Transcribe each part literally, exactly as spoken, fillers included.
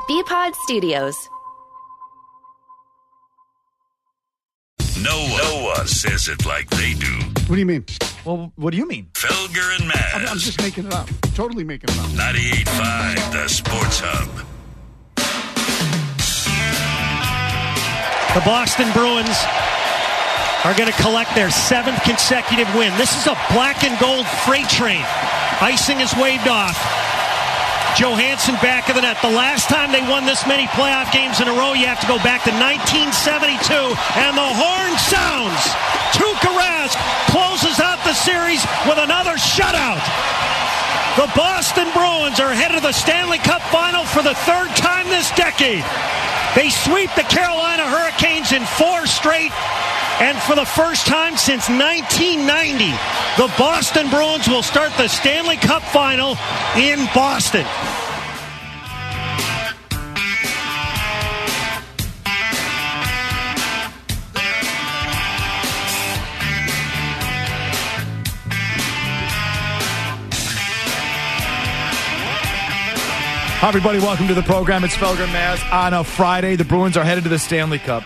B-Pod Studios. No one, no one says it like they do. What do you mean? Well, what do you mean? Felger and Maz. I'm, I'm just making it up. Totally making it up. ninety-eight point five, the Sports Hub. The Boston Bruins are going to collect their seventh consecutive win. This is a black and gold freight train. Icing is waved off. Johansson back of the net. The last time they won this many playoff games in a row, you have to go back to nineteen seventy-two, and the horn sounds. Tuukka Rask closes out the series with another shutout. The Boston Bruins are headed to the Stanley Cup Final for the third time this decade. They sweep the Carolina Hurricanes in four straight, and for the first time since nineteen ninety, the Boston Bruins will start the Stanley Cup Final in Boston. Hi, everybody. Welcome to the program. It's Felger and Maz. On a Friday, the Bruins are headed to the Stanley Cup,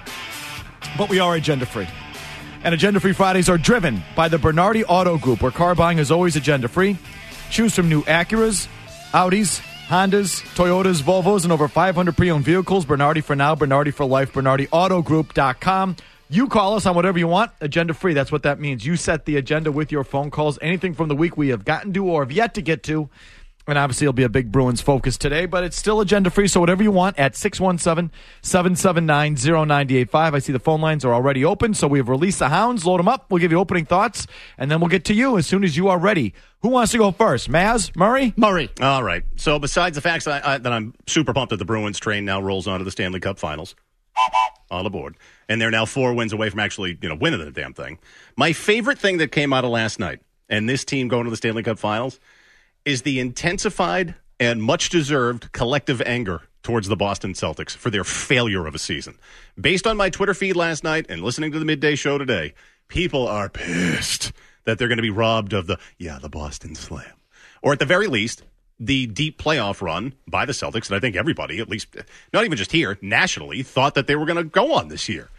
but we are agenda-free. And agenda-free Fridays are driven by the Bernardi Auto Group, where car buying is always agenda-free. Choose from new Acuras, Audis, Hondas, Toyotas, Volvos, and over five hundred pre-owned vehicles. Bernardi for now, Bernardi for life, Bernardi Auto Group dot com. You call us on whatever you want, agenda-free. That's what that means. You set the agenda with your phone calls. Anything from the week we have gotten to or have yet to get to. And obviously, it'll be a big Bruins focus today, but it's still agenda-free, so whatever you want at six one seven, seven seven nine, zero nine eight five. I see the phone lines are already open, so we have released the hounds. Load them up. We'll give you opening thoughts, and then we'll get to you as soon as you are ready. Who wants to go first? Maz? Murray? Murray. All right. So besides the fact that, I, that I'm super pumped that the Bruins train now rolls on to the Stanley Cup Finals, all aboard, and they're now four wins away from actually, you know, winning the damn thing. My favorite thing that came out of last night, and this team going to the Stanley Cup Finals, is the intensified and much-deserved collective anger towards the Boston Celtics for their failure of a season. Based on my Twitter feed last night and listening to the midday show today, people are pissed that they're going to be robbed of the, yeah, the Boston Slam. Or at the very least, the deep playoff run by the Celtics that I think everybody, at least, not even just here, nationally, thought that they were going to go on this year.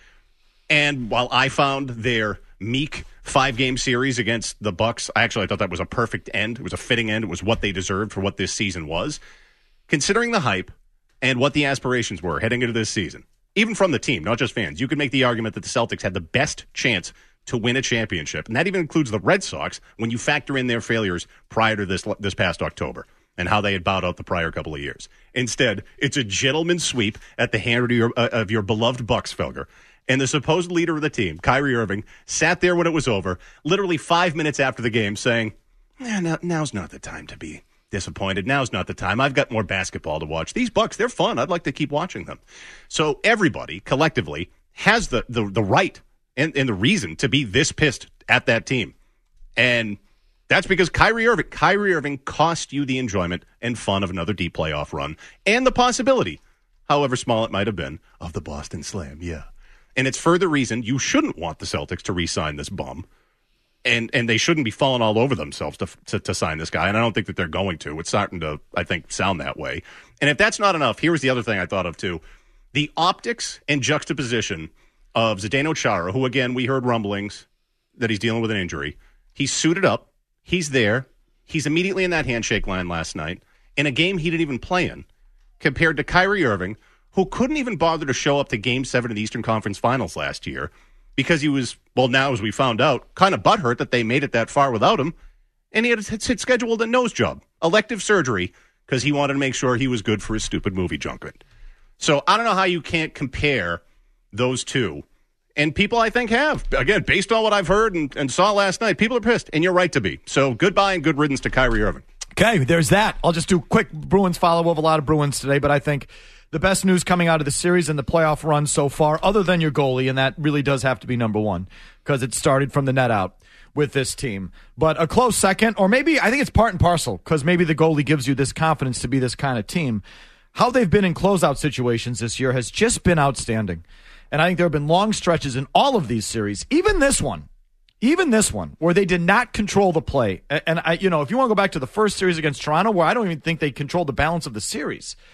And while I found their meek five-game series against the Bucks, I actually thought that was a perfect end. It was a fitting end. It was what they deserved for what this season was. Considering the hype and what the aspirations were heading into this season, even from the team, not just fans, you could make the argument that the Celtics had the best chance to win a championship, and that even includes the Red Sox when you factor in their failures prior to this this past October and how they had bowed out the prior couple of years. Instead, it's a gentleman's sweep at the hand of your, uh, of your beloved Bucks, Felger. And the supposed leader of the team, Kyrie Irving, sat there when it was over, literally five minutes after the game, saying, eh, now, now's not the time to be disappointed. Now's not the time. I've got more basketball to watch. These Bucks, they're fun. I'd like to keep watching them. So everybody, collectively, has the, the, the right and, and the reason to be this pissed at that team. And that's because Kyrie Irving, Kyrie Irving cost you the enjoyment and fun of another deep playoff run and the possibility, however small it might have been, of the Boston Slam. Yeah. And it's further reason you shouldn't want the Celtics to re-sign this bum. And and they shouldn't be falling all over themselves to, to to sign this guy. And I don't think that they're going to. It's starting to, I think, sound that way. And if that's not enough, here's the other thing I thought of, too. The optics and juxtaposition of Zdeno Chara, who, again, we heard rumblings that he's dealing with an injury. He's suited up. He's there. He's immediately in that handshake line last night in a game he didn't even play in, compared to Kyrie Irving, who couldn't even bother to show up to Game seven of the Eastern Conference Finals last year because he was, well, now as we found out, kind of butthurt that they made it that far without him, and he had, had scheduled a nose job, elective surgery, because he wanted to make sure he was good for his stupid movie junket. So I don't know how you can't compare those two, and people, I think, have. Again, based on what I've heard and, and saw last night, people are pissed, and you're right to be. So goodbye and good riddance to Kyrie Irving. Okay, there's that. I'll just do a quick Bruins follow. We'll have a lot of Bruins today, but I think the best news coming out of the series and the playoff run so far, other than your goalie, and that really does have to be number one because it started from the net out with this team. But a close second, or maybe I think it's part and parcel because maybe the goalie gives you this confidence to be this kind of team. How they've been in closeout situations this year has just been outstanding. And I think there have been long stretches in all of these series, even this one, even this one, where they did not control the play. And, I, you know, if you want to go back to the first series against Toronto, where I don't even think they controlled the balance of the series,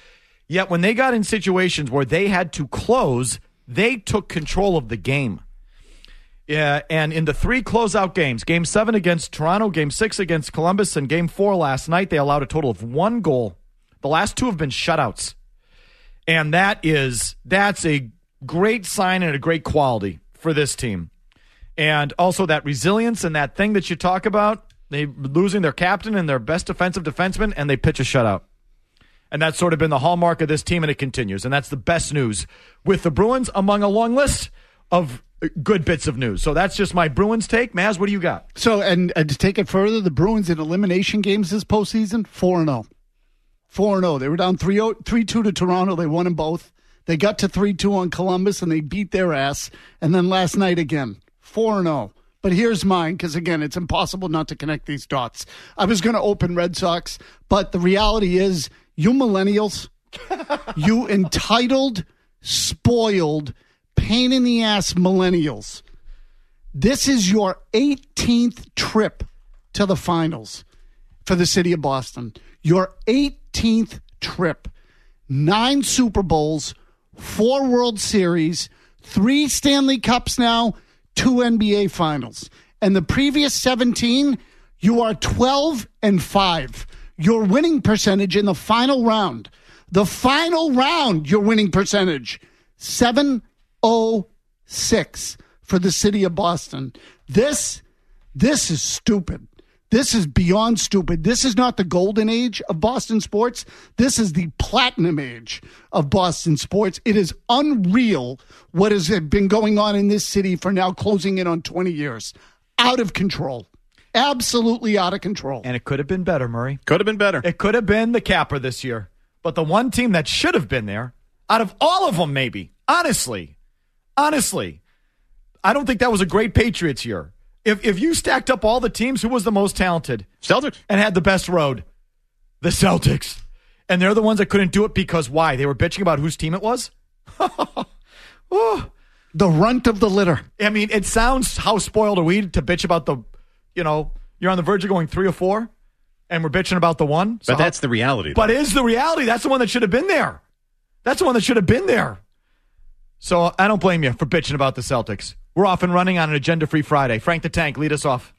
Yet when they got in situations where they had to close, they took control of the game. Yeah, and in the three closeout games, Game seven against Toronto, Game six against Columbus, and Game four last night, they allowed a total of one goal. The last two have been shutouts. And that is, that's a great sign and a great quality for this team. And also that resilience and that thing that you talk about, they losing their captain and their best defensive defenseman, and they pitch a shutout. And that's sort of been the hallmark of this team, and it continues. And that's the best news with the Bruins among a long list of good bits of news. So that's just my Bruins take. Maz, what do you got? So, and, and to take it further, the Bruins in elimination games this postseason, four and oh. four and oh. They were down three two to Toronto. They won them both. They got to three two on Columbus, and they beat their ass. And then last night again, four and oh. But here's mine, because, again, it's impossible not to connect these dots. I was going to open Red Sox, but the reality is, you millennials, you entitled, spoiled, pain-in-the-ass millennials, this is your eighteenth trip to the finals for the city of Boston. Your eighteenth trip. Nine Super Bowls, four World Series, three Stanley Cups now, two N B A Finals. And the previous seventeen, you are twelve and five. Your winning percentage in the final round, the final round, your winning percentage, seven oh six for the city of Boston. This, this is stupid. This is beyond stupid. This is not the golden age of Boston sports. This is the platinum age of Boston sports. It is unreal what has been going on in this city for now closing in on twenty years. Out of control. Absolutely out of control. And it could have been better, Murray. Could have been better. It could have been the capper this year. But the one team that should have been there, out of all of them maybe, honestly, honestly, I don't think that was a great Patriots year. If if you stacked up all the teams, who was the most talented? Celtics. And had the best road? The Celtics. And they're the ones that couldn't do it because why? They were bitching about whose team it was? Oh, the runt of the litter. I mean, it sounds, how spoiled are we to bitch about the, you know, you're on the verge of going three or four, and we're bitching about the one. So but that's how, the reality. Though. But is the reality. That's the one that should have been there. That's the one that should have been there. So I don't blame you for bitching about the Celtics. We're off and running on an agenda-free Friday. Frank the Tank, lead us off.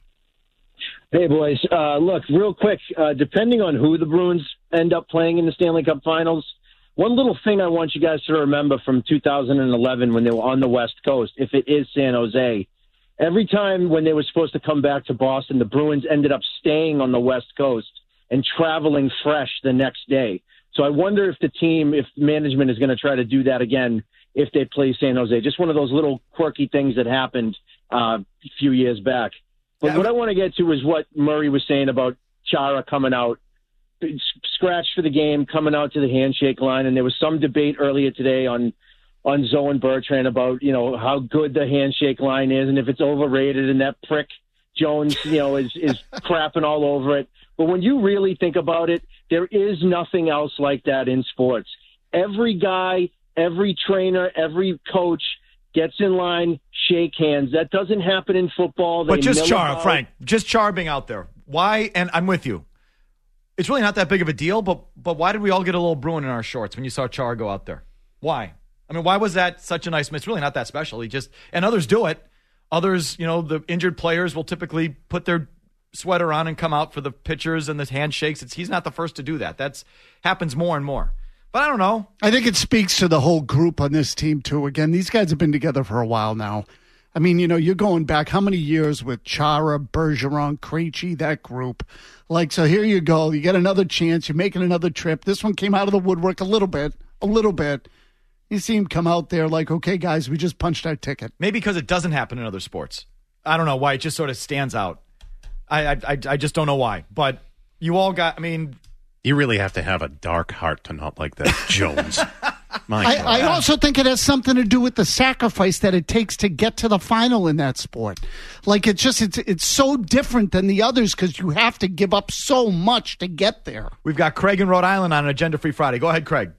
Hey, boys. Uh, look, real quick, uh, depending on who the Bruins end up playing in the Stanley Cup Finals, one little thing I want you guys to remember from two thousand eleven when they were on the West Coast, if it is San Jose, every time when they were supposed to come back to Boston, the Bruins ended up staying on the West Coast and traveling fresh the next day. So I wonder if the team, if management is going to try to do that again if they play San Jose. Just one of those little quirky things that happened uh, a few years back. But yeah, what I want to get to is what Murray was saying about Chara coming out, scratched for the game, coming out to the handshake line. And there was some debate earlier today on on Zoe and Bertrand about, you know, how good the handshake line is and if it's overrated, and that prick Jones, you know, is, is crapping all over it. But when you really think about it, there is nothing else like that in sports. Every guy, every trainer, every coach gets in line, shake hands. That doesn't happen in football. They but just Chara, about. Frank, just Chara being out there. Why? And I'm with you. It's really not that big of a deal, but but why did we all get a little Bruin in our shorts when you saw Chara go out there? Why? I mean, why was that such a nice? It's really not that special. He just, and others do it. Others, you know, the injured players will typically put their sweater on and come out for the pitchers and the handshakes. It's, he's not the first to do that. That's happens more and more. But I don't know. I think it speaks to the whole group on this team, too. Again, these guys have been together for a while now. I mean, you know, you're going back how many years with Chara, Bergeron, Krejci, that group. Like, so here you go. You get another chance. You're making another trip. This one came out of the woodwork a little bit, a little bit. You see him come out there like, okay, guys, we just punched our ticket. Maybe because it doesn't happen in other sports. I don't know why. It just sort of stands out. I, I, I just don't know why. But you all got, I mean. You really have to have a dark heart to not like that, Jones. My I, God. I also think it has something to do with the sacrifice that it takes to get to the final in that sport. Like, it's just, it's it's so different than the others because you have to give up so much to get there. We've got Craig in Rhode Island on an Agenda-Free Friday. Go ahead, Craig.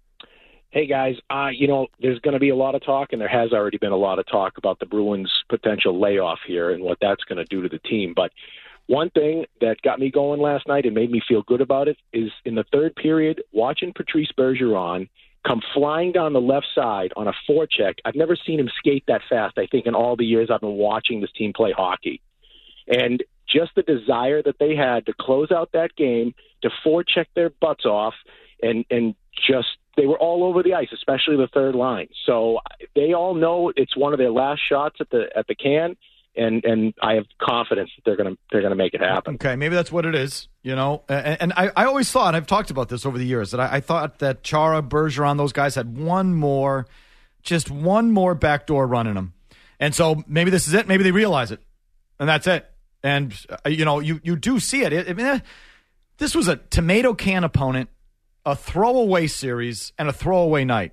Hey, guys, uh, you know, there's going to be a lot of talk, and there has already been a lot of talk about the Bruins' potential layoff here and what that's going to do to the team. But one thing that got me going last night and made me feel good about it is in the third period, watching Patrice Bergeron come flying down the left side on a forecheck. I've never seen him skate that fast, I think, in all the years I've been watching this team play hockey. And just the desire that they had to close out that game, to forecheck their butts off, and, and just they were all over the ice, especially the third line. So they all know it's one of their last shots at the at the can. And and I have confidence that they're gonna they're gonna make it happen. Okay, maybe that's what it is, you know. And, and I, I always thought, I've talked about this over the years, that I, I thought that Chara, Bergeron, those guys had one more, just one more backdoor run in them. And so maybe this is it. Maybe they realize it, and that's it. And uh, you know, you you do see it. it I mean, this was a tomato can opponent, a throwaway series, and a throwaway night,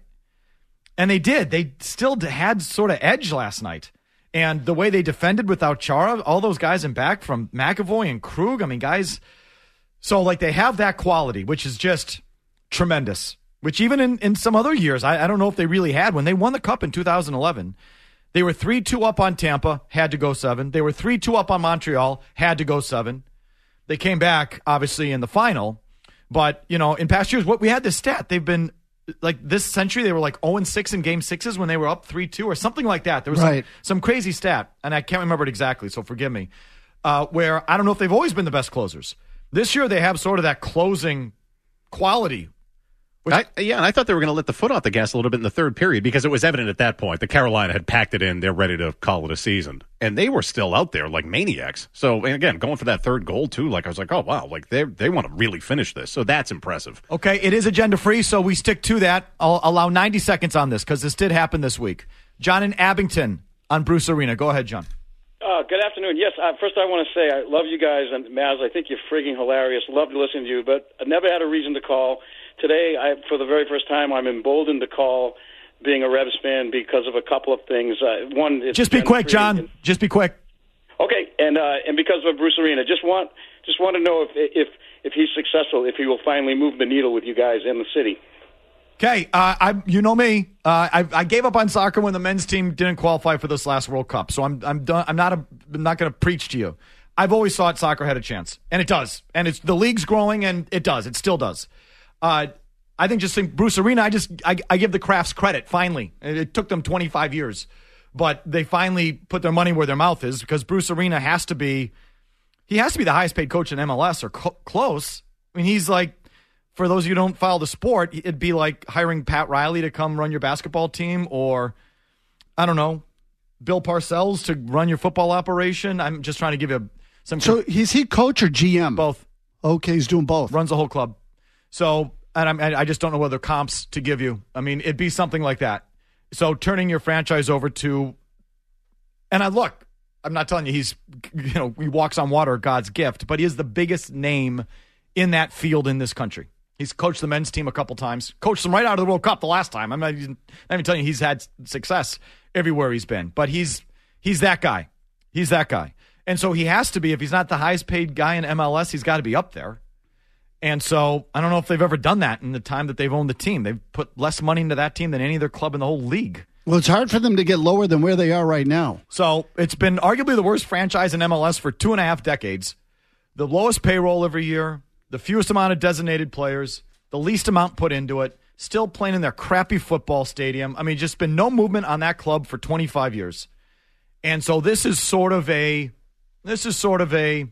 and they did. They still had sort of edge last night. And the way they defended without Chara, all those guys in back from McAvoy and Krug, I mean, guys, so like they have that quality, which is just tremendous, which even in, in some other years, I, I don't know if they really had. When they won the Cup in two thousand eleven, they were three two up on Tampa, had to go seven. They were three two up on Montreal, had to go seven. They came back, obviously, in the final. But, you know, in past years, what we had this stat, they've been, like this century, they were like oh and six in game sixes when they were up three two or something like that. There was right. some, some crazy stat, and I can't remember it exactly, so forgive me, uh, where I don't know if they've always been the best closers. This year they have sort of that closing quality. Which, I, yeah, and I thought they were going to let the foot off the gas a little bit in the third period because it was evident at that point that Carolina had packed it in. They're ready to call it a season. And they were still out there like maniacs. So, and again, going for that third goal, too, like I was like, oh, wow, like they they want to really finish this. So that's impressive. Okay, it is agenda-free, so we stick to that. I'll allow ninety seconds on this because this did happen this week. John in Abington on Bruce Arena. Go ahead, John. Uh, good afternoon. Yes, uh, first I want to say I love you guys. And Maz, I think you're frigging hilarious. Love to listen to you, but I never had a reason to call. Today, I, for the very first time, I'm emboldened to call being a Revs fan because of a couple of things. Uh, one, it's just be quick, John. And, just be quick. Okay, and uh, and because of Bruce Arena, just want just want to know if if if he's successful, if he will finally move the needle with you guys in the city. Okay, uh, I you know me. Uh, I I gave up on soccer when the men's team didn't qualify for this last World Cup, so I'm I'm done. I'm not a, I'm not going to preach to you. I've always thought soccer had a chance, and it does, and it's the league's growing, and it does, it still does. Uh, I think just think Bruce Arena, I just I, I give the Crafts credit, finally. It, it took them twenty-five years, but they finally put their money where their mouth is because Bruce Arena has to be, he has to be the highest paid coach in M L S or co- close. I mean, he's like, for those of you who don't follow the sport, it'd be like hiring Pat Riley to come run your basketball team or, I don't know, Bill Parcells to run your football operation. I'm just trying to give you some. So is he coach or G M? Both. Okay, he's doing both. Runs the whole club. So, and I'm, I just don't know whether comps to give you. I mean, it'd be something like that. So turning your franchise over to, and I look, I'm not telling you he's, you know, he walks on water, God's gift, but he is the biggest name in that field in this country. He's coached the men's team a couple times, coached them right out of the World Cup the last time. I'm not even, not even telling you he's had success everywhere he's been, but he's he's that guy. He's that guy. And so he has to be, if he's not the highest paid guy in M L S, he's got to be up there. And so I don't know if they've ever done that in the time that they've owned the team. They've put less money into that team than any other club in the whole league. Well, it's hard for them to get lower than where they are right now. So it's been arguably the worst franchise in M L S for two and a half decades. The lowest payroll every year, the fewest amount of designated players, the least amount put into it, still playing in their crappy football stadium. I mean, just been no movement on that club for twenty-five years. And so this is sort of a, this is sort of a,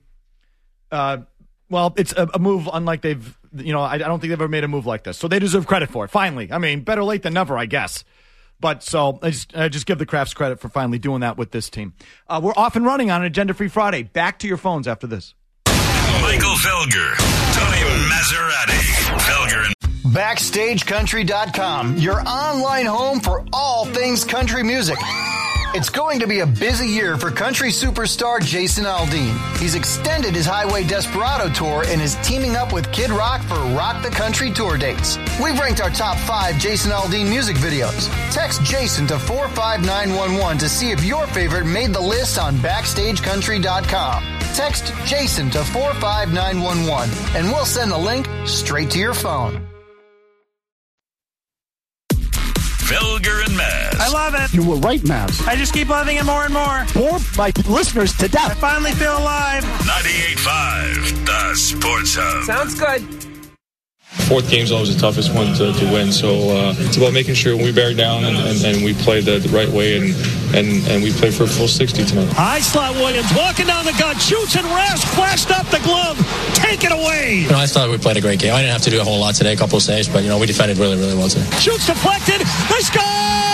uh, well, it's a, a move unlike they've, you know, I, I don't think they've ever made a move like this. So they deserve credit for it, finally. I mean, better late than never, I guess. But so I just, I just give the Crafts credit for finally doing that with this team. Uh, we're off and running on Agenda Free Friday. Back to your phones after this. Michael Felger, Tony Maserati, Felger and Backstage Country dot com, your online home for all things country music. It's going to be a busy year for country superstar Jason Aldean. He's extended his Highway Desperado tour and is teaming up with Kid Rock for Rock the Country tour dates. We've ranked our top five Jason Aldean music videos. Text Jason to four five nine one one to see if your favorite made the list on Backstage Country dot com. Text Jason to four five nine one one and we'll send the link straight to your phone. Felger and Maz. I love it. You were right, Mavs. I just keep loving it more and more. Bore my listeners to I death. finally feel alive. ninety-eight point five, the Sports Hub. Sounds good. Fourth game's always the toughest one to, to win, so uh, it's about making sure we bear down and, and, and we play the, the right way, and, and, and we play for a full sixty tonight. High slot Williams walking down the gut, shoots and Rask flashed up the glove. Take it away. You know, I thought we played a great game. I didn't have to do a whole lot today, a couple of saves, but you know, we defended really, really well today. Shoots deflected. They score!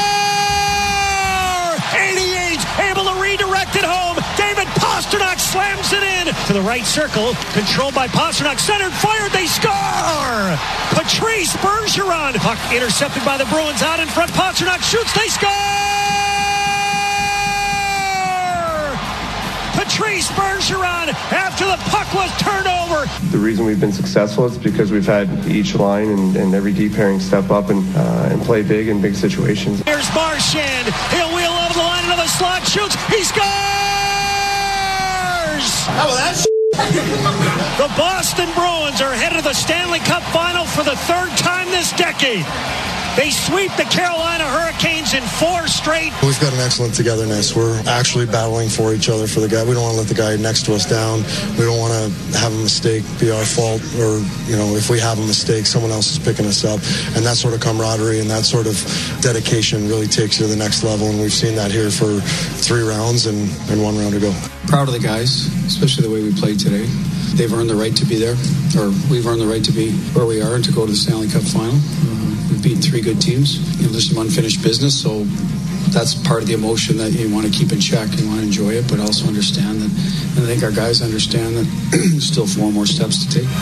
eighty-eight, able to redirect it home. David Pastrnak slams it in to the right circle, controlled by Pastrnak, centered, fired, they score! Patrice Bergeron, puck intercepted by the Bruins, out in front, Pastrnak shoots, they score! Patrice Bergeron, after the puck was turned over. The reason we've been successful is because we've had each line and, and every D pairing step up and, uh, and play big in big situations. Here's Marchand, he'll wheel over the line, another slot, shoots, he scores! How about that? The Boston Bruins are headed to the Stanley Cup Final for the third time this decade. They sweep the Carolina Hurricanes in four straight. We've got an excellent togetherness. We're actually battling for each other for the guy. We don't want to let the guy next to us down. We don't want to have a mistake be our fault, or, you know, if we have a mistake, someone else is picking us up. And that sort of camaraderie and that sort of dedication really takes you to the next level. And we've seen that here for three rounds and, and one round to go. Proud of the guys, especially the way we played today. They've earned the right to be there, or we've earned the right to be where we are and to go to the Stanley Cup Final. Uh, we've beaten three good teams. You know, there's some unfinished business, so that's part of the emotion that you want to keep in check. You want to enjoy it, but also understand that. And I think our guys understand that still four more steps to take.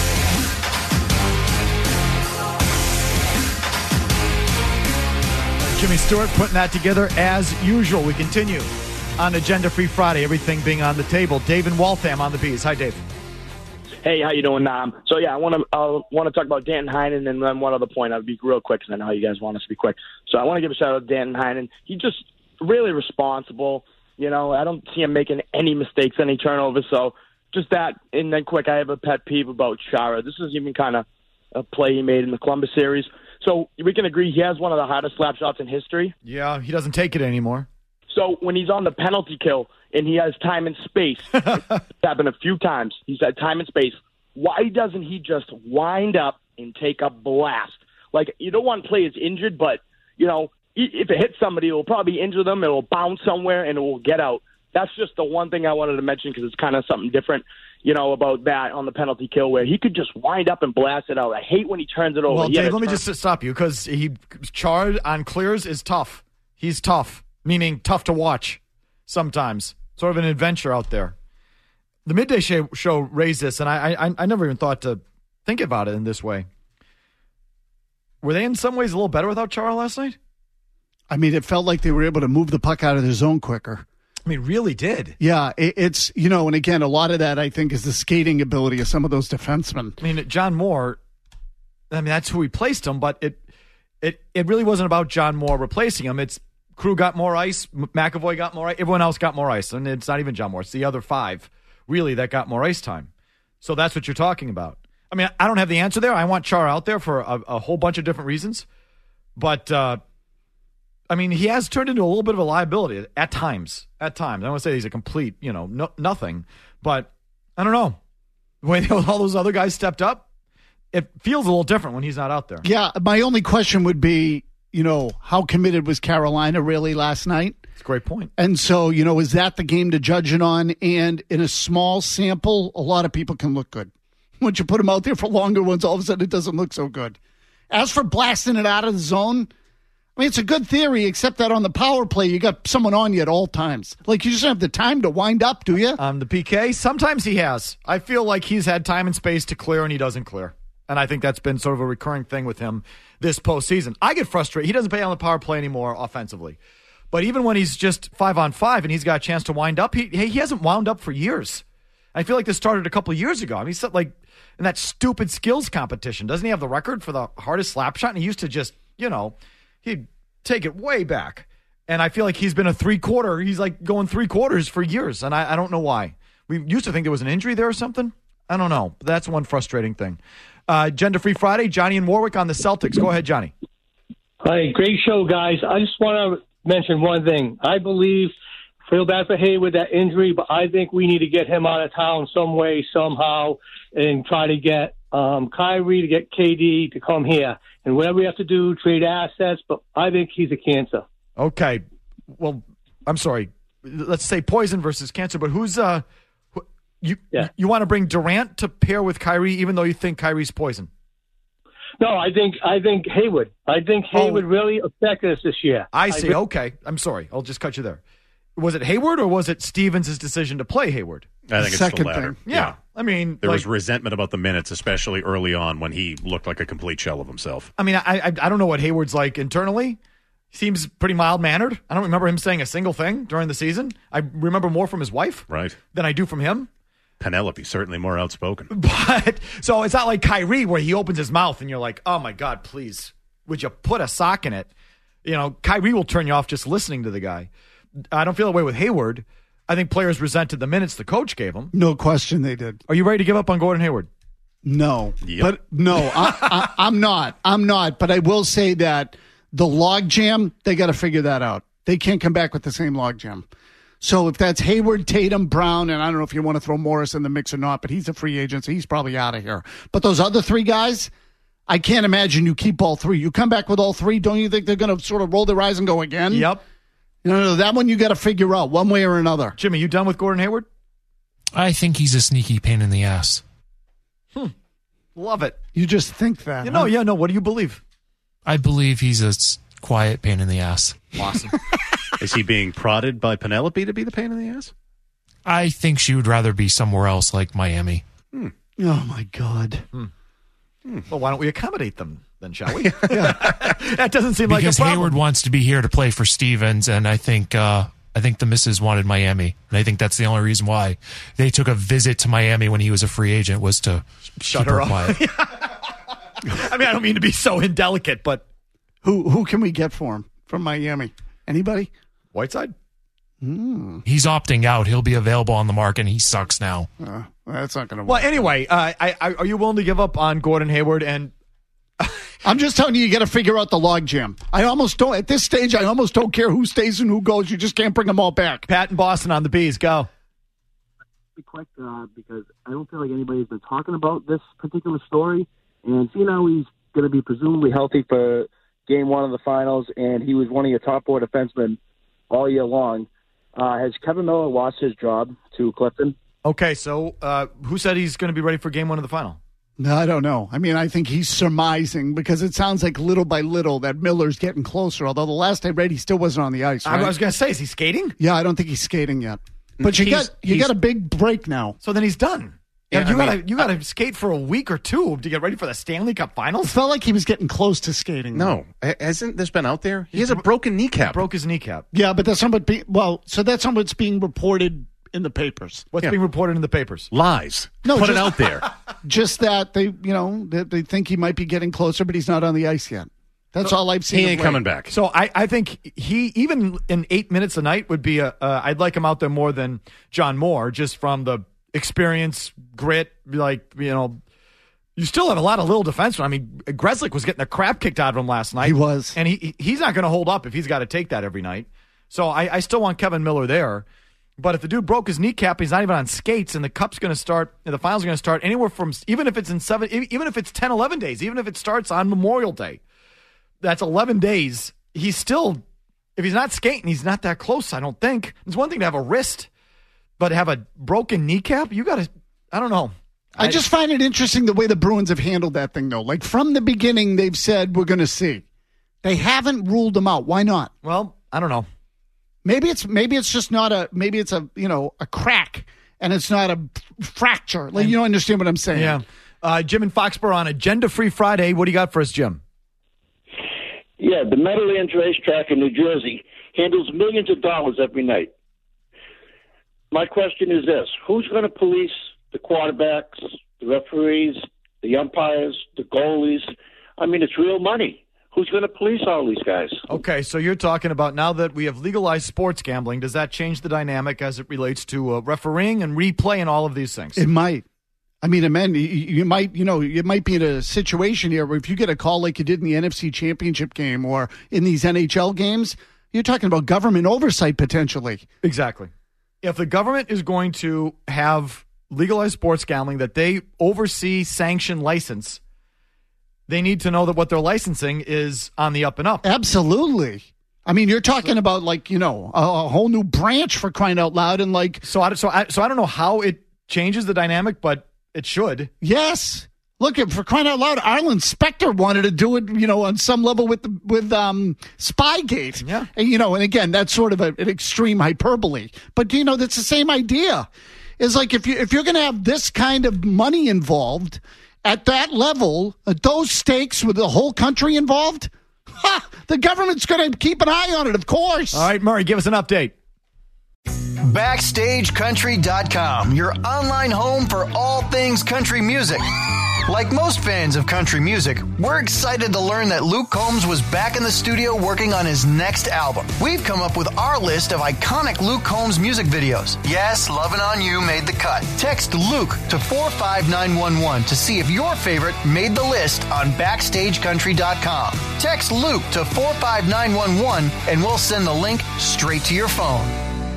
Jimmy Stewart putting that together as usual. We continue on Agenda Free Friday, everything being on the table. Dave in Waltham on the Bees. Hi, Dave. Hey, how you doing? Um, so yeah, I want to uh, want to talk about Danton Heinen, and then one other point. I'll be real quick because I know you guys want us to be quick. So I want to give a shout out to Danton Heinen. He's just really responsible. You know, I don't see him making any mistakes, any turnovers. So just that, and then quick, I have a pet peeve about Chara. This is even kind of a play he made in the Columbus series. So we can agree he has one of the hardest slap shots in history. Yeah, he doesn't take it anymore. So when he's on the penalty kill and he has time and space, it's happened a few times. He's had time and space. Why doesn't he just wind up and take a blast? Like, you don't want players injured, but, you know, if it hits somebody, it will probably injure them. It will bounce somewhere and it will get out. That's just the one thing I wanted to mention because it's kind of something different, you know, about that on the penalty kill where he could just wind up and blast it out. I hate when he turns it over. Well, He Dave, had a let me turn- just stop you because he charred on clears is tough. He's tough, meaning tough to watch sometimes. Sort of an adventure out there. The Midday Show, show raised this, and I, I I never even thought to think about it in this way. Were they in some ways a little better without Chara last night? I mean, it felt like they were able to move the puck out of their zone quicker. I mean, really did. Yeah, it, it's, you know, and again, a lot of that, I think, is the skating ability of some of those defensemen. I mean, John Moore, I mean, that's who we placed him, but it it it really wasn't about John Moore replacing him. It's Crew got more ice, McAvoy got more ice, everyone else got more ice, and it's not even John Moore. It's the other five, really, that got more ice time. So that's what you're talking about. I mean, I don't have the answer there. I want Chara out there for a, a whole bunch of different reasons. But, uh, I mean, he has turned into a little bit of a liability at times. At times. I don't want to say he's a complete, you know, no, nothing. But I don't know. The way all those other guys stepped up, it feels a little different when he's not out there. Yeah, my only question would be, you know, how committed was Carolina really last night? It's a great point. And so, you know, is that the game to judge it on? And in a small sample, a lot of people can look good. Once you put them out there for longer ones, all of a sudden it doesn't look so good. As for blasting it out of the zone, I mean, it's a good theory, except that on the power play, you got someone on you at all times. Like, you just don't have the time to wind up, do you? Um, the P K, sometimes he has. I feel like he's had time and space to clear, and he doesn't clear. And I think that's been sort of a recurring thing with him this postseason. I get frustrated. He doesn't play on the power play anymore offensively. But even when he's just five on five and he's got a chance to wind up, he he hasn't wound up for years. I feel like this started a couple of years ago. I mean, he's like in that stupid skills competition. Doesn't he have the record for the hardest slap shot? And he used to just, you know, he'd take it way back. And I feel like he's been a three-quarter. He's like going three quarters for years. And I, I don't know why. We used to think there was an injury there or something. I don't know. But that's one frustrating thing. Uh, Agenda Free Friday, Johnny and Warwick on the Celtics. Go ahead, Johnny. Hi, great show, guys. I just want to mention one thing. I believe, feel bad for Hayward, that injury, but I think we need to get him out of town some way, somehow, and try to get um, Kyrie, to get K D to come here. And whatever we have to do, trade assets, but I think he's a cancer. Okay. Well, I'm sorry. Let's say poison versus cancer, but who's uh, who, you? Yeah. You want to bring Durant to pair with Kyrie, even though you think Kyrie's poison? No, I think I think Hayward. I think Hayward oh. really affected us this year. I see. I re- okay. I'm sorry. I'll just cut you there. Was it Hayward or was it Stevens' decision to play Hayward? I think it's the latter. Yeah. yeah. I mean, there like, was resentment about the minutes, especially early on when he looked like a complete shell of himself. I mean, I I, I don't know what Hayward's like internally. Seems pretty mild-mannered. I don't remember him saying a single thing during the season. I remember more from his wife right. than I do from him. Penelope, certainly more outspoken. But, so it's not like Kyrie where he opens his mouth and you're like, oh my God, please, would you put a sock in it? You know, Kyrie will turn you off just listening to the guy. I don't feel that way with Hayward. I think players resented the minutes the coach gave them. No question they did. Are you ready to give up on Gordon Hayward? No. Yep. But no, I, I, I'm not. I'm not. But I will say that the logjam, they got to figure that out. They can't come back with the same logjam. So if that's Hayward, Tatum, Brown, and I don't know if you want to throw Morris in the mix or not, but he's a free agent, so he's probably out of here. But those other three guys, I can't imagine you keep all three. You come back with all three, don't you think they're going to sort of roll their eyes and go again? Yep. You know, that one you got to figure out one way or another. Jimmy, you done with Gordon Hayward? I think he's a sneaky pain in the ass. Hmm. Love it. You just think that. You know, huh? yeah, no, what do you believe? I believe he's a quiet pain in the ass. Awesome. Is he being prodded by Penelope to be the pain in the ass? I think she would rather be somewhere else like Miami. Hmm. Oh, my God. Hmm. Hmm. Well, why don't we accommodate them then, shall we? Yeah. That doesn't seem like a because problem. Hayward wants to be here to play for Stevens, and I think uh, I think the missus wanted Miami, and I think that's the only reason why they took a visit to Miami when he was a free agent was to shut keep her, her up. quiet. I mean, I don't mean to be so indelicate, but who who can we get for him from Miami? Anybody? Whiteside? Mm. He's opting out. He'll be available on the market, and he sucks now. Uh, that's not going to work. Well, anyway, uh, I, I, are you willing to give up on Gordon Hayward? And I'm just telling you, you got to figure out the logjam. I almost don't, at this stage, I almost don't care who stays and who goes. You just can't bring them all back. Pat and Boston on the Bees, go. Be quick, uh, because I don't feel like anybody's been talking about this particular story. And seeing how he's going to be presumably healthy for game one of the finals, and he was one of your top four defensemen all year long. Uh, has Kevin Miller lost his job to Clifton? Okay, so uh, who said he's going to be ready for game one of the final? No, I don't know. I mean, I think he's surmising because it sounds like little by little that Miller's getting closer, although the last I read, he still wasn't on the ice, right? I was going to say, is he skating? Yeah, I don't think he's skating yet. But you He's- got you he's- got a big break now. So then he's done. Yeah, you I gotta mean, you gotta skate for a week or two to get ready for the Stanley Cup It Finals. felt like he was getting close to skating. No. H- Hasn't this been out there? He has a broken kneecap. Broke his kneecap. Yeah, but that's not what be, well, so that's not what's being reported in the papers. What's Yeah. being reported in the papers? Lies. No, Put it just- out there. Just that they, you know, that they think he might be getting closer, but he's not on the ice yet. That's all I've seen. He of ain't late. coming back. So I, I think he even in eight minutes a night would be a. Uh, I'd like him out there more than John Moore, just from the experience, grit. Like you know, you still have a lot of little defensemen. I mean, Grzelcyk was getting the crap kicked out of him last night. He was, and he he's not going to hold up if he's got to take that every night. So I, I still want Kevin Miller there. But if the dude broke his kneecap, he's not even on skates, and the cup's going to start, the finals are going to start anywhere from, even if it's in seven, even if it's ten, eleven days, even if it starts on Memorial Day, that's eleven days. He's still, if he's not skating, he's not that close, I don't think. It's one thing to have a wrist, but have a broken kneecap, you got to, I don't know. I, I just find it interesting the way the Bruins have handled that thing, though. Like from the beginning, they've said, we're going to see. They haven't ruled them out. Why not? Well, I don't know. Maybe it's maybe it's just not a maybe it's a you know a crack and it's not a fracture. Like you don't understand what I'm saying. Yeah. Uh, Jim and Foxborough on Agenda Free Friday. What do you got for us, Jim? Yeah, the Meadowlands Racetrack in New Jersey handles millions of dollars every night. My question is this: who's going to police the quarterbacks, the referees, the umpires, the goalies? I mean, it's real money. Who's going to police all these guys? Okay, so you're talking about now that we have legalized sports gambling, does that change the dynamic as it relates to uh, refereeing and replay and all of these things? It might. I mean, man, you, you might, you know, you might be in a situation here where if you get a call like you did in the N F C Championship game or in these N H L games, you're talking about government oversight potentially. Exactly. If the government is going to have legalized sports gambling that they oversee, sanction, license, they need to know that what they're licensing is on the up and up. Absolutely. I mean, you're talking about like, you know, a, a whole new branch for crying out loud. And like, so I, so I, so I don't know how it changes the dynamic, but it should. Yes. Look, for crying out loud, Arlen Specter wanted to do it, you know, on some level with the, with um, Spygate. Yeah. And, you know, and again, that's sort of a, an extreme hyperbole. But, you know, that's the same idea. It's like if, you, if you're going to have this kind of money involved at that level, at those stakes with the whole country involved, ha, the government's going to keep an eye on it, of course. All right, Murray, give us an update. Backstage Country dot com, your online home for all things country music. Like most fans of country music, we're excited to learn that Luke Combs was back in the studio working on his next album. We've come up with our list of iconic Luke Combs music videos. Yes, Lovin' On You made the cut. Text Luke to four five nine one one to see if your favorite made the list on Backstage Country dot com. Text Luke to four five nine one one and we'll send the link straight to your phone.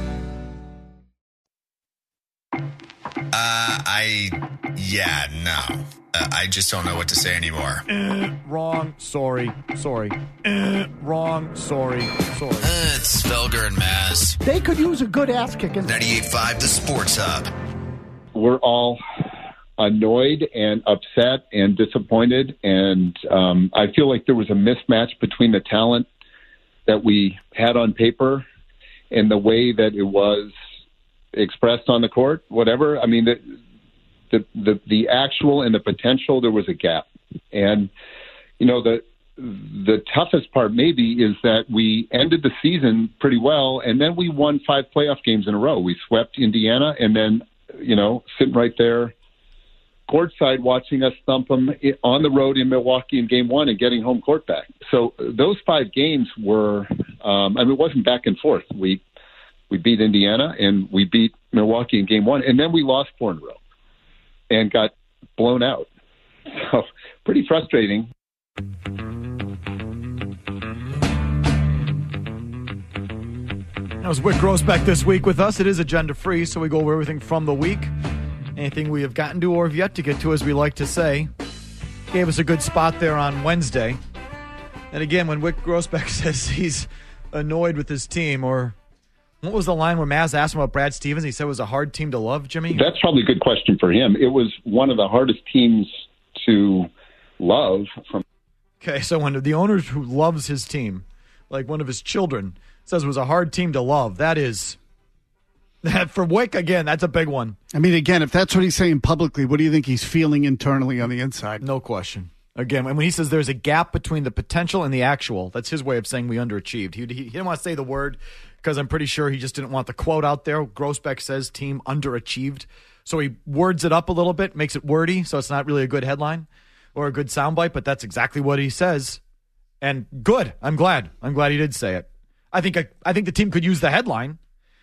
Uh, I, yeah, no. Uh, I just don't know what to say anymore. Uh, wrong, sorry, sorry. Uh, wrong, sorry, sorry. Uh, it's Felger and Maz. They could use a good ass kicking. ninety-eight point five, the Sports Hub. We're all annoyed and upset and disappointed, and um, I feel like there was a mismatch between the talent that we had on paper and the way that it was expressed on the court, whatever. I mean, the, the the the actual and the potential, there was a gap. And, you know, the the toughest part maybe is that we ended the season pretty well, and then we won five playoff games in a row. We swept Indiana, and then, you know, sitting right there courtside watching us thump them on the road in Milwaukee in game one and getting home court back. So those five games were, um, I mean, it wasn't back and forth. We We beat Indiana, and we beat Milwaukee in game one, and then we lost four in a row and got blown out. So pretty frustrating. That was Wick Grossbeck this week with us. It is agenda free, so we go over everything from the week. Anything we have gotten to or have yet to get to, as we like to say. Gave us a good spot there on Wednesday. And again, when Wick Grossbeck says he's annoyed with his team, or what was the line where Maz asked him about Brad Stevens? He said it was a hard team to love, Jimmy? That's probably a good question for him. It was one of the hardest teams to love. From Okay, so when the owner who loves his team, like one of his children, says it was a hard team to love, that is, that for Wick, again, that's a big one. I mean, again, if that's what he's saying publicly, what do you think he's feeling internally on the inside? No question. Again, when he says there's a gap between the potential and the actual, that's his way of saying we underachieved. He, he, he didn't want to say the word because I'm pretty sure he just didn't want the quote out there. Grossbeck says team underachieved. So he words it up a little bit, makes it wordy, so it's not really a good headline or a good soundbite, but that's exactly what he says. And good. I'm glad. I'm glad he did say it. I think I, I think the team could use the headline,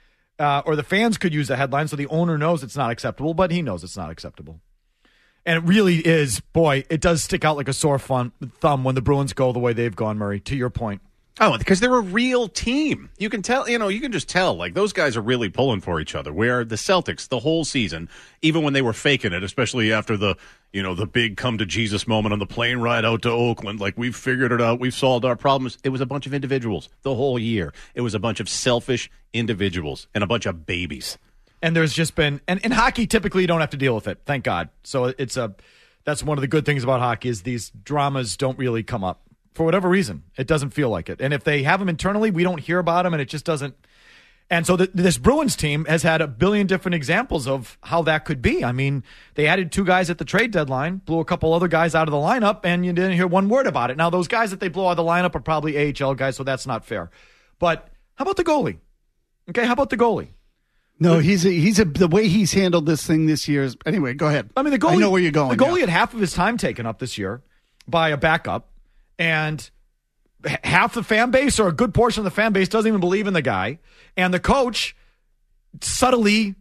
uh, or the fans could use the headline so the owner knows it's not acceptable, but he knows it's not acceptable. And it really is, boy, it does stick out like a sore fun, thumb when the Bruins go the way they've gone, Murray, to your point. Oh, because they're a real team. You can tell, you know, you can just tell, like, those guys are really pulling for each other. Where the Celtics, the whole season, even when they were faking it, especially after the, you know, the big come-to-Jesus moment on the plane ride out to Oakland, like, we've figured it out, we've solved our problems. It was a bunch of individuals the whole year. It was a bunch of selfish individuals and a bunch of babies. And there's just been, and in hockey, typically you don't have to deal with it, thank God. So it's a, that's one of the good things about hockey is these dramas don't really come up. For whatever reason, it doesn't feel like it. And if they have them internally, we don't hear about them, and it just doesn't. And so the, this Bruins team has had a billion different examples of how that could be. I mean, they added two guys at the trade deadline, blew a couple other guys out of the lineup, and you didn't hear one word about it. Now, those guys that they blow out of the lineup are probably A H L guys, so that's not fair. But how about the goalie? Okay, how about the goalie? No, he's a, he's a, the way he's handled this thing this year is, anyway, go ahead. I mean, the goalie, I know where you're going. The goalie yeah. had half of his time taken up this year by a backup, and half the fan base or a good portion of the fan base doesn't even believe in the guy. And the coach subtly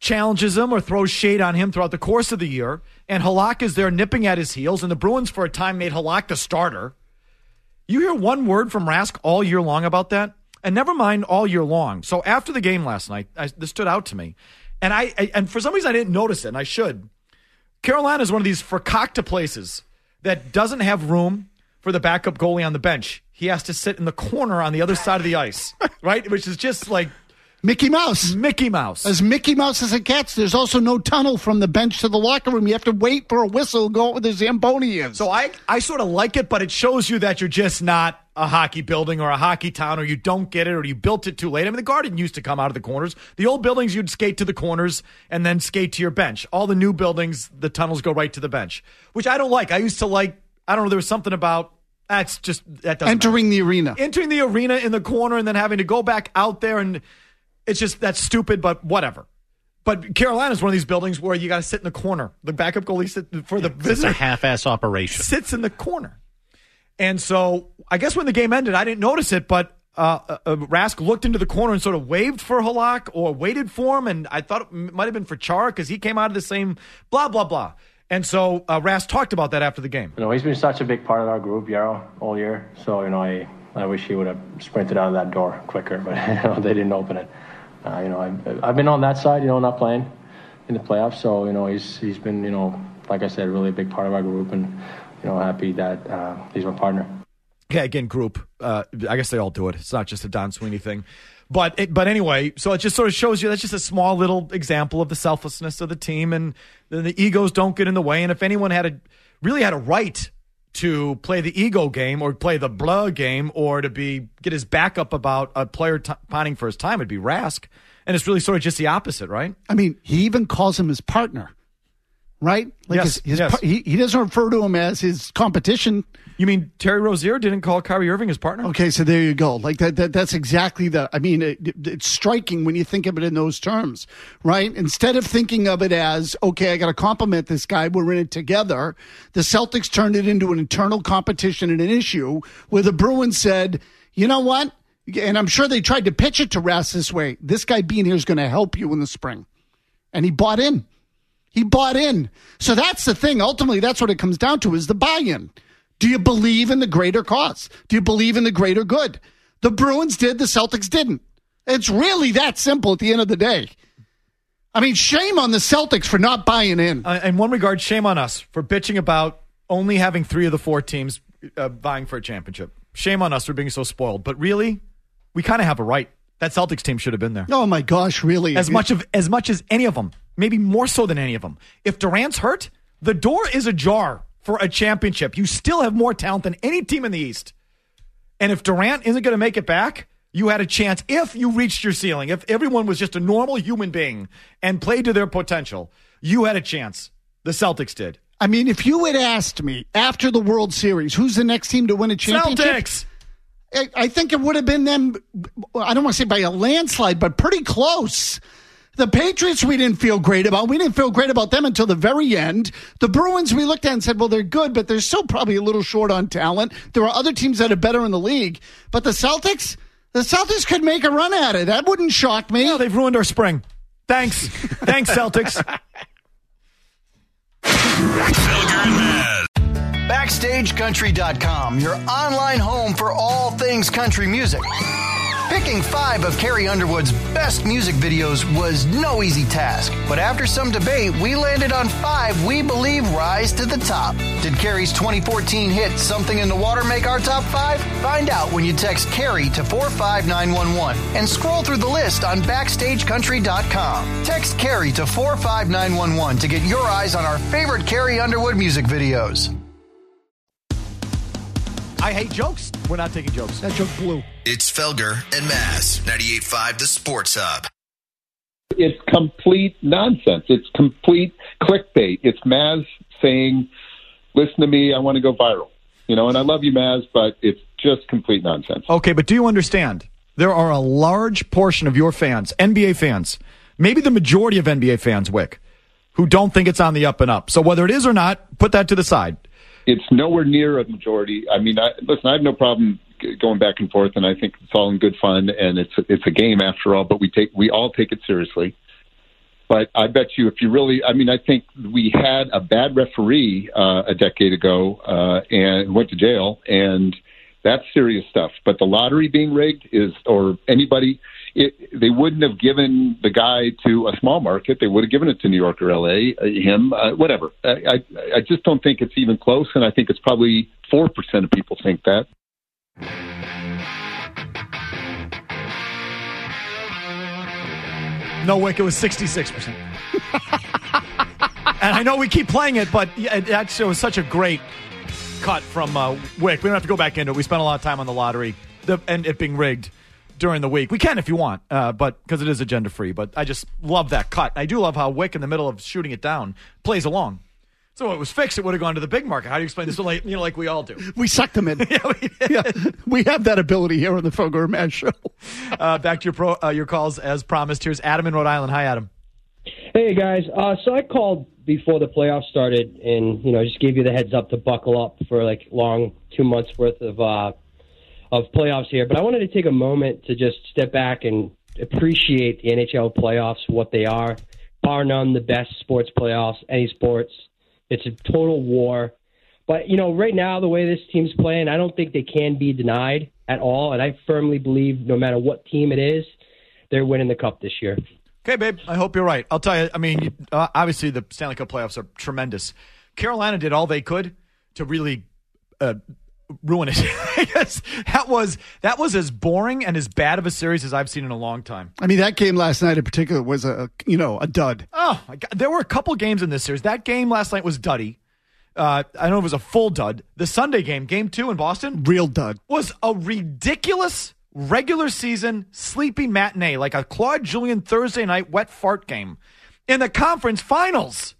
challenges him or throws shade on him throughout the course of the year, and Halak is there nipping at his heels, and the Bruins for a time made Halak the starter. You hear one word from Rask all year long about that, and never mind all year long. So after the game last night, I, this stood out to me, and I, I and for some reason I didn't notice it, and I should. Carolina is one of these fakakta places that doesn't have room for the backup goalie on the bench. He has to sit in the corner on the other side of the ice, right? Which is just like Mickey Mouse. Mickey Mouse. As Mickey Mouse as it gets, there's also no tunnel from the bench to the locker room. You have to wait for a whistle to go where the Zamboni is. So I, I sort of like it, but it shows you that you're just not a hockey building or a hockey town, or you don't get it, or you built it too late. I mean, the Garden used to come out of the corners. The old buildings, you'd skate to the corners and then skate to your bench. All the new buildings, the tunnels go right to the bench, which I don't like. I used to like, I don't know, there was something about, that's just, that doesn't Entering matter. the arena. Entering the arena in the corner and then having to go back out there, and it's just, that's stupid, but whatever. But Carolina's one of these buildings where you got to sit in the corner. The backup goalie sit for the It's visitor. a half-ass operation. Sits in the corner. And so I guess when the game ended, I didn't notice it, but uh, uh, Rask looked into the corner and sort of waved for Halak or waited for him, and I thought it might have been for Chara because he came out of the same blah, blah, blah. And so uh, Rask talked about that after the game. You know, he's been such a big part of our group, Yarrow, all year. So, you know, I, I wish he would have sprinted out of that door quicker, but you know, they didn't open it. Uh, you know, I've, I've been on that side, you know, not playing in the playoffs. So, you know, he's he's been, you know, like I said, really a big part of our group, and, you know, happy that uh, he's my partner. Yeah, again, group. Uh, I guess they all do it. It's not just a Don Sweeney thing. But it, but anyway, so it just sort of shows you that's just a small little example of the selflessness of the team, and the, the egos don't get in the way. And if anyone had a really had a right to play the ego game or play the blah game or to be get his back up about a player t- pining for his time, it'd be Rask. And it's really sort of just the opposite, right? I mean, he even calls him his partner, right? Like yes, his, his yes. par- he, he doesn't refer to him as his competition. You mean Terry Rozier didn't call Kyrie Irving his partner? Okay, so there you go. Like that, that that's exactly the, I mean, it, it's striking when you think of it in those terms, right? Instead of thinking of it as, okay, I got to compliment this guy, we're in it together, the Celtics turned it into an internal competition and an issue where the Bruins said, you know what? And I'm sure they tried to pitch it to Rask this way. This guy being here is going to help you in the spring. And he bought in. He bought in. So that's the thing. Ultimately, that's what it comes down to is the buy-in. Do you believe in the greater cause? Do you believe in the greater good? The Bruins did, the Celtics didn't. It's really that simple at the end of the day. I mean, shame on the Celtics for not buying in. Uh, in one regard, shame on us for bitching about only having three of the four teams uh, vying for a championship. Shame on us for being so spoiled. But really, we kind of have a right. That Celtics team should have been there. Oh, my gosh, really? As much of as much as any of them, maybe more so than any of them. If Durant's hurt, the door is ajar for a championship. You still have more talent than any team in the East. And if Durant isn't going to make it back, you had a chance if you reached your ceiling. If everyone was just a normal human being and played to their potential, you had a chance. The Celtics did. I mean, if you had asked me after the World Series, who's the next team to win a championship? Celtics! I, I think it would have been them, I don't want to say by a landslide, but pretty close. The Patriots, we didn't feel great about. We didn't feel great about them until the very end. The Bruins, we looked at and said, well, they're good, but they're still probably a little short on talent. There are other teams that are better in the league. But the Celtics, the Celtics could make a run at it. That wouldn't shock me. No, they've ruined our spring. Thanks. Thanks, Celtics. Felger and Maz. Backstage Country dot com, your online home for all things country music. Picking five of Carrie Underwood's best music videos was no easy task, but after some debate, we landed on five we believe rise to the top. Did Carrie's twenty fourteen hit Something in the Water make our top five? Find out when you text Carrie to four five nine one one and scroll through the list on Backstage Country dot com. Text Carrie to four five nine one one to get your eyes on our favorite Carrie Underwood music videos. I hate jokes. We're not taking jokes. That joke blew. It's Felger and Maz, ninety-eight point five The Sports Hub. It's complete nonsense. It's complete clickbait. It's Maz saying, listen to me, I want to go viral. You know, and I love you, Maz, but it's just complete nonsense. Okay, but do you understand? There are a large portion of your fans, N B A fans, maybe the majority of N B A fans, Wick, who don't think it's on the up and up. So whether it is or not, put that to the side. It's nowhere near a majority. I mean, I, listen, I have no problem g- going back and forth, and I think it's all in good fun, and it's it's a game after all. But we take we all take it seriously. But I bet you if you really, I mean, I think we had a bad referee uh, a decade ago uh, and went to jail, and that's serious stuff. But the lottery being rigged is, or anybody, it, they wouldn't have given the guy to a small market. They would have given it to New York or L A, uh, him, uh, whatever. I, I, I just don't think it's even close, and I think it's probably four percent of people think that. No, Wick, it was sixty-six percent. And I know we keep playing it, but it actually was such a great cut from uh, Wick. We don't have to go back into it. We spent a lot of time on the lottery the, and it being rigged during the week. We can if you want, uh, but because it is agenda-free. But I just love that cut. I do love how Wick, in the middle of shooting it down, plays along. So if it was fixed, it would have gone to the big market. How do you explain this? Like, you know, like we all do. We sucked them in. yeah, we, yeah, we have that ability here on the Felger and Maz show. uh, back to your pro, uh, your calls as promised. Here's Adam in Rhode Island. Hi, Adam. Hey, guys. Uh, so I called before the playoffs started and, you know, just gave you the heads up to buckle up for, like, long two months worth of uh, of playoffs here. But I wanted to take a moment to just step back and appreciate the N H L playoffs, what they are. Bar none, the best sports playoffs, any sports. It's a total war. But, you know, right now, the way this team's playing, I don't think they can be denied at all. And I firmly believe no matter what team it is, they're winning the Cup this year. Okay, babe, I hope you're right. I'll tell you, I mean, you, uh, obviously the Stanley Cup playoffs are tremendous. Carolina did all they could to really uh, ruin it. I guess that was, that was as boring and as bad of a series as I've seen in a long time. I mean, that game last night in particular was a, you know, a dud. Oh, my God. There were a couple games in this series. That game last night was duddy. Uh, I don't know if it was a full dud. The Sunday game, game two in Boston, real dud, was a ridiculous regular season sleepy matinee, like a Claude Julien Thursday night wet fart game in the conference finals.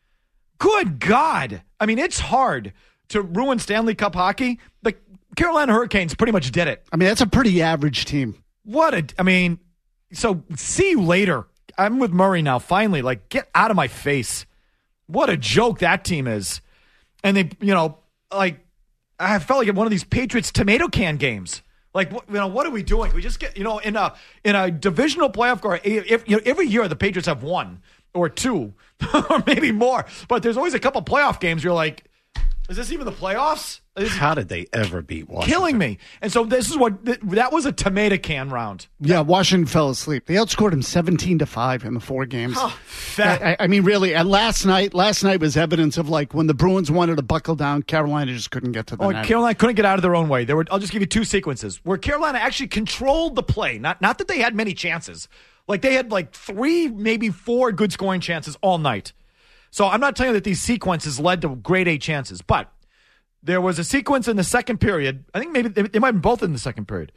Good God. I mean, it's hard to ruin Stanley Cup hockey. The Carolina Hurricanes pretty much did it. I mean, that's a pretty average team. What a, I mean, so see you later. I'm with Murray now, finally. Like, get out of my face. What a joke that team is. And they, you know, like, I felt like at one of these Patriots tomato can games. Like, you know, what are we doing? We just get, you know, in a in a divisional playoff game, if, you know, every year the Patriots have one or two or maybe more. But there's always a couple playoff games you're like, is this even the playoffs? How did they ever beat Washington? Killing me. And so this is what, that was a tomato can round. Yeah, Washington fell asleep. They outscored them seventeen to five in the four games. Oh, I, I mean, really, and last night, last night was evidence of like when the Bruins wanted to buckle down, Carolina just couldn't get to the oh, net. Carolina couldn't get out of their own way. There were, I'll just give you two sequences where Carolina actually controlled the play. Not, not that they had many chances. Like they had like three, maybe four good scoring chances all night. So I'm not telling you that these sequences led to grade A chances, but there was a sequence in the second period. I think maybe they, they might have been both in the second period.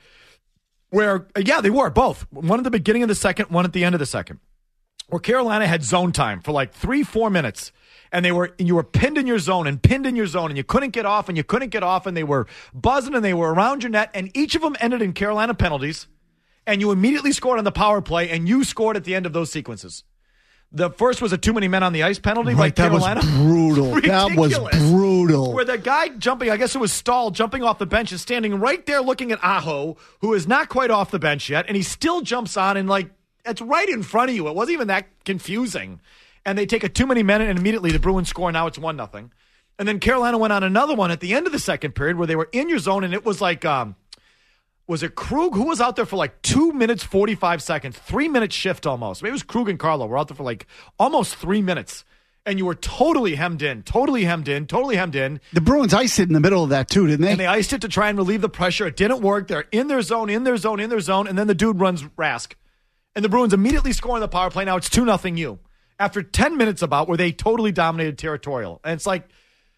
Where, yeah, they were both. One at the beginning of the second, one at the end of the second. Where Carolina had zone time for like three, four minutes. And they were, and you were pinned in your zone and pinned in your zone. And you couldn't get off and you couldn't get off. And they were buzzing and they were around your net. And each of them ended in Carolina penalties. And you immediately scored on the power play. And you scored at the end of those sequences. The first was a too many men on the ice penalty right, by Carolina. That was brutal. That was brutal. Where the guy jumping, I guess it was Stahl, jumping off the bench, is standing right there looking at Aho, who is not quite off the bench yet, and he still jumps on, and like, it's right in front of you. It wasn't even that confusing. And they take a too many men, and immediately the Bruins score. Now it's one nothing. And then Carolina went on another one at the end of the second period where they were in your zone, and it was like, um, was it Krug? Who was out there for like two minutes, forty-five seconds, three minute shift almost. Maybe it was Krug and Carlo were out there for like almost three minutes. And you were totally hemmed in, totally hemmed in, totally hemmed in. The Bruins iced it in the middle of that too, didn't they? And they iced it to try and relieve the pressure. It didn't work. They're in their zone, in their zone, in their zone. And then the dude runs Rask. And the Bruins immediately score on the power play. Now it's two nothing you. After ten minutes about where they totally dominated territorial. And it's like,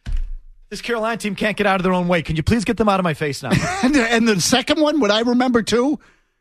this Carolina team can't get out of their own way. Can you please get them out of my face now? and, and the second one, what I remember too,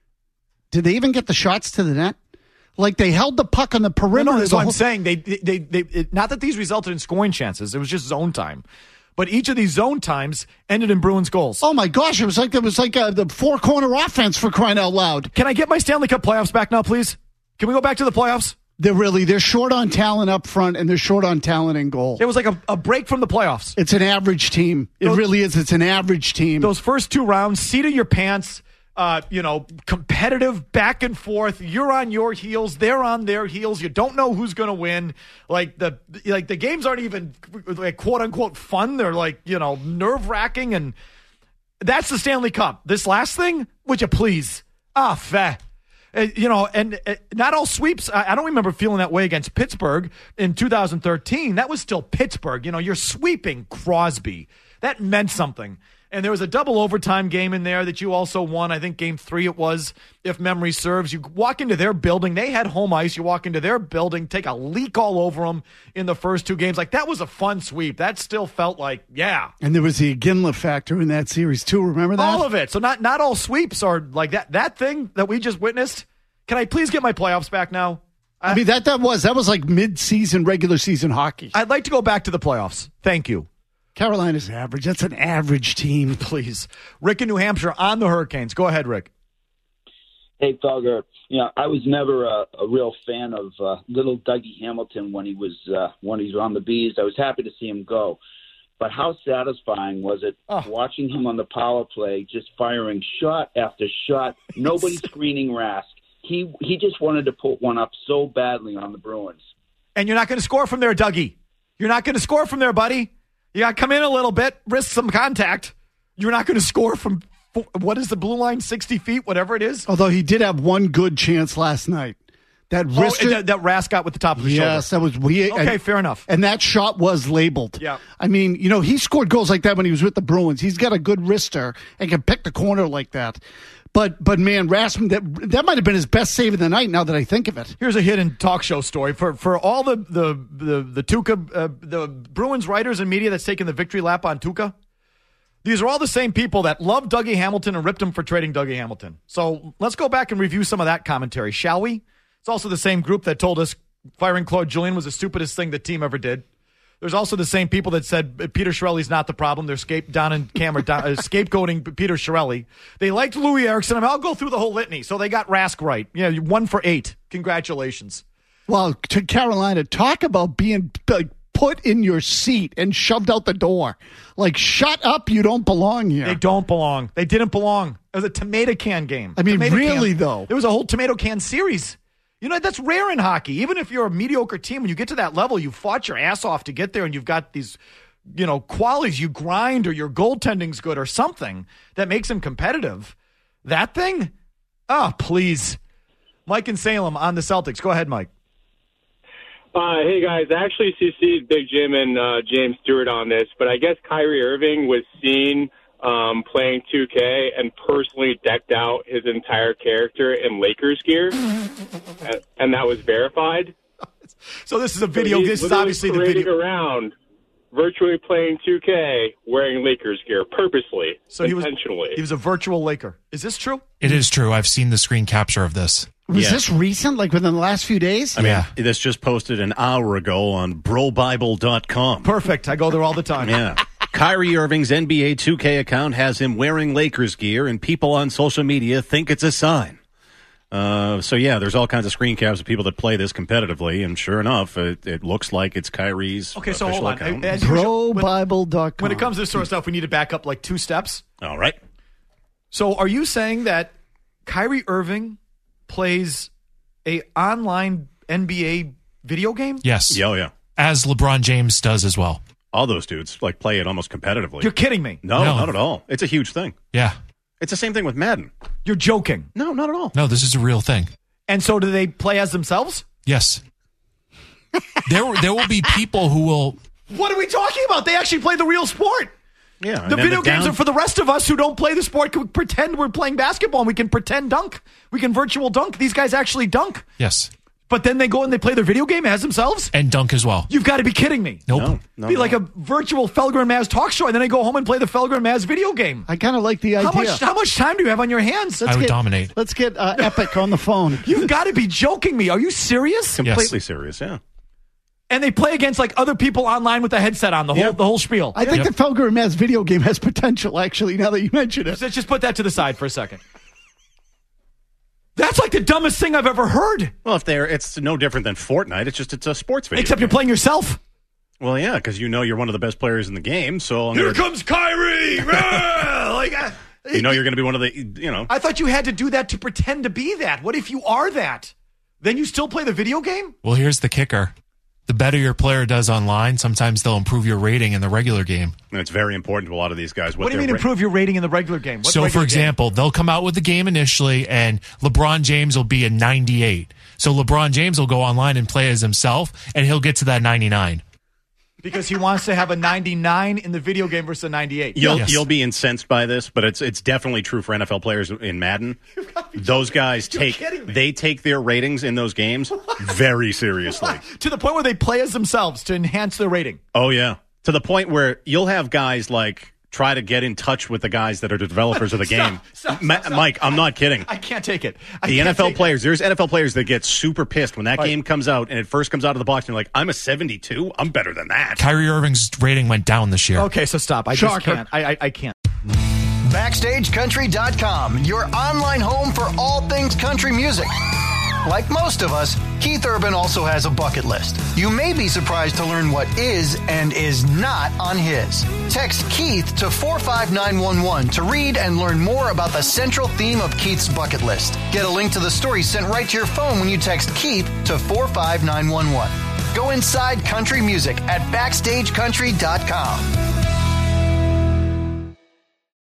did they even get the shots to the net? Like they held the puck on the perimeter. No, no, that's what whole- I'm saying. They, they, they, they it, not that these resulted in scoring chances. It was just zone time. But each of these zone times ended in Bruins goals. Oh my gosh! It was like it was like a, the four corner offense for crying out loud. Can I get my Stanley Cup playoffs back now, please? Can we go back to the playoffs? They're really, they're short on talent up front, and they're short on talent in goal. It was like a, a break from the playoffs. It's an average team. It those, really is. It's an average team. Those first two rounds, seat of your pants, Uh, you know, competitive back and forth. You're on your heels. They're on their heels. You don't know who's going to win. Like the like the games aren't even like quote unquote fun. They're like, you know, nerve wracking. And that's the Stanley Cup. This last thing, would you please? Ah, feh. Uh, you know, and uh, not all sweeps. I, I don't remember feeling that way against Pittsburgh in two thousand thirteen. That was still Pittsburgh. You know, you're sweeping Crosby. That meant something. And there was a double overtime game in there that you also won. I think game three it was, if memory serves. You walk into their building. They had home ice. You walk into their building, take a leak all over them in the first two games. Like, that was a fun sweep. That still felt like, yeah. And there was the Iginla factor in that series, too. Remember that? All of it. So not, not all sweeps are like that. That thing that we just witnessed, can I please get my playoffs back now? I, I mean, that, that was that was like mid-season, regular season hockey. I'd like to go back to the playoffs. Thank you. Carolina's average. That's an average team. Please. Rick in New Hampshire on the Hurricanes. Go ahead, Rick. Hey, Felger. You know, I was never a, a real fan of uh, little Dougie Hamilton when he was uh, when he was on the Bees. I was happy to see him go. But how satisfying was it oh. watching him on the power play, just firing shot after shot, nobody screening Rask. He, he just wanted to put one up so badly on the Bruins. And you're not going to score from there, Dougie. You're not going to score from there, buddy. You got to come in a little bit, risk some contact. You're not going to score from, what is the blue line, sixty feet, whatever it is? Although he did have one good chance last night. That wrist oh, that, that Rask got with the top of the yes, shoulder. Yes, that was weird. Okay, and, fair enough. And that shot was labeled. Yeah. I mean, you know, he scored goals like that when he was with the Bruins. He's got a good wrister and can pick the corner like that. But, but man, Rasmussen, that, that might have been his best save of the night now that I think of it. Here's a hidden talk show story. For for all the the the, the Tuukka, uh, the Bruins writers and media that's taking the victory lap on Tuukka, these are all the same people that love Dougie Hamilton and ripped him for trading Dougie Hamilton. So let's go back and review some of that commentary, shall we? It's also the same group that told us firing Claude Julien was the stupidest thing the team ever did. There's also the same people that said Peter Chiarelli's not the problem. They're scape down in camera down, uh, scapegoating Peter Chiarelli. They liked Louis Eriksson. I mean, I'll go through the whole litany. So they got Rask right. Yeah, one for eight. Congratulations. Well, to Carolina, talk about being like, put in your seat and shoved out the door. Like, shut up, you don't belong here. They don't belong. They didn't belong. It was a tomato can game. I mean, tomato really, can. though. There was a whole tomato can series. You know, that's rare in hockey. Even if you're a mediocre team, when you get to that level, you fought your ass off to get there, and you've got these, you know, qualities. You grind, or your goaltending's good, or something that makes them competitive. That thing? Oh, please. Mike in Salem on the Celtics. Go ahead, Mike. Uh, hey, guys. I actually C C'd Big Jim and uh, James Stewart on this, but I guess Kyrie Irving was seen um, playing two K and personally decked out his entire character in Lakers gear, and, and that was verified. So this is a video. So this is obviously the video. Around virtually playing two K wearing Lakers gear purposely, so intentionally. He was, he was a virtual Laker. Is this true? It is true. I've seen the screen capture of this. Was yeah. this recent, like within the last few days? I mean, yeah. this just posted an hour ago on bro bible dot com. Perfect. I go there all the time. Yeah. Kyrie Irving's N B A two K account has him wearing Lakers gear, and people on social media think it's a sign. Uh, so, yeah, there's all kinds of screen caps of people that play this competitively, and sure enough, it, it looks like it's Kyrie's okay, so official hold on. account. bro bible dot com. When it comes to this sort of stuff, we need to back up like two steps. All right. So are you saying that Kyrie Irving plays a online N B A video game? Yes. Yeah, oh, yeah. As LeBron James does as well. All those dudes like play it almost competitively. You're kidding me. No, No. not at all. It's a huge thing. Yeah. It's the same thing with Madden. You're joking. No, not at all. No, this is a real thing. And so do they play as themselves? Yes. there, there will be people who will. What are we talking about? They actually play the real sport. Yeah. and The then video the games down- are for the rest of us who don't play the sport. Can pretend we're playing basketball and we can pretend dunk. We can virtual dunk. These guys actually dunk. Yes. But then they go and they play their video game as themselves? And dunk as well. You've got to be kidding me. Nope. No, no, be no. like a virtual Felger and Maz talk show, and then I go home and play the Felger and Maz video game. I kind of like the idea. How much, how much time do you have on your hands? I would get, dominate. Let's get uh, Epic on the phone. You've got to be joking me. Are you serious? Completely serious, yeah. And they play against like other people online with the headset on, the whole Yeah. the whole spiel. I think Yep. the Felger and Maz video game has potential, actually, now that you mention it. Let's just put that to the side for a second. That's like the dumbest thing I've ever heard. Well, if they're, it's no different than Fortnite. It's just it's a sports video. Except you're playing yourself. Well, yeah, because you know you're one of the best players in the game. So I'm Here gonna, comes Kyrie. Ah, like, uh, You know you're going to be one of the, you know. I thought you had to do that to pretend to be that. What if you are that? Then you still play the video game? Well, here's the kicker. The better your player does online, sometimes they'll improve your rating in the regular game. And it's very important to a lot of these guys. What, what do you mean ra- improve your rating in the regular game? What so, regular for example, game? They'll come out with the game initially, and LeBron James will be a ninety-eight. So LeBron James will go online and play as himself, and he'll get to that ninety-nine. Because he wants to have a ninety-nine in the video game versus a ninety-eight. You'll yes. you'll be incensed by this, but it's it's definitely true for N F L players in Madden. Those guys You're take they take their ratings in those games very seriously. To the point where they play as themselves to enhance their rating. Oh yeah. To the point where you'll have guys like try to get in touch with the guys that are the developers of the stop, game. Stop, Ma- stop, Mike, I'm not kidding. I can't take it. I the N F L take players, there's N F L players that get super pissed when that Right. game comes out and it first comes out of the box and you're like, I'm a seventy-two? I'm better than that. Kyrie Irving's rating went down this year. Okay, so stop. I Shocker. just can't. I, I, I can't. Backstage Country dot com, your online home for all things country music. Like most of us, Keith Urban also has a bucket list. You may be surprised to learn what is and is not on his. Text Keith to four five nine one one to read and learn more about the central theme of Keith's bucket list. Get a link to the story sent right to your phone when you text Keith to four five nine one one. Go inside country music at backstage country dot com.